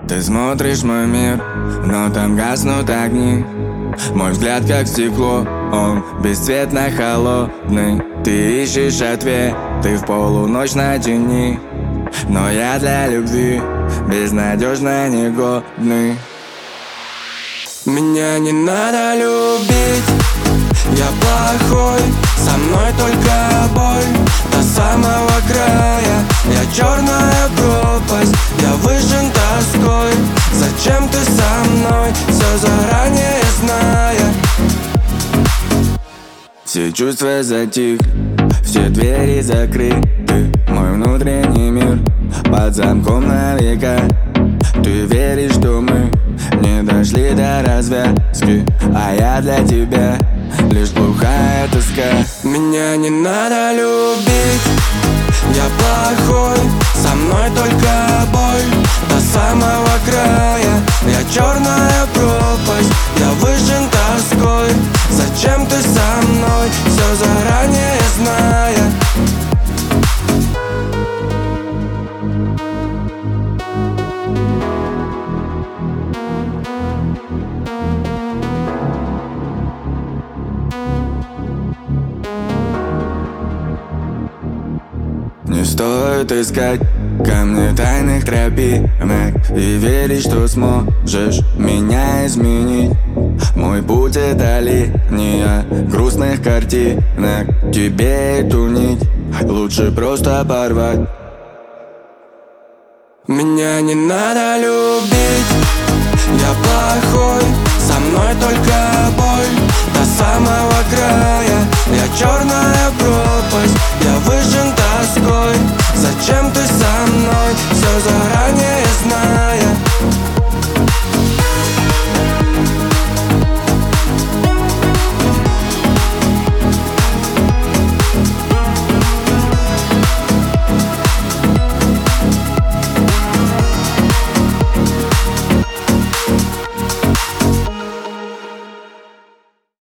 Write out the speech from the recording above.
Ты смотришь мой мир, но там гаснут огни. Мой взгляд как стекло, он бесцветно холодный. Ты ищешь ответы в полуночь на тени, но я для любви безнадежно негодный. Меня не надо любить, я плохой, со мной только боль до самого края. Я черная пропасть, я выжжен тоской. Зачем ты со мной, все заранее зная? Все чувства затихли, все двери закрыты. Мой внутренний мир под замком на века. Ты веришь, что мы не дошли до развязки, а я для тебя лишь глухая тоска. Меня не надо любить, я плохой, со мной только боль до самого края. Я черная пропасть, я выжжен тоской. Зачем ты со мной, все заранее зная? Не стоит искать камни тайных тропинок и верить, что сможешь меня изменить. Мой путь — это линия грустных картинок. Тебе эту нить лучше просто порвать. Меня не надо любить, я плохой, со мной только боль до самого края. Я черная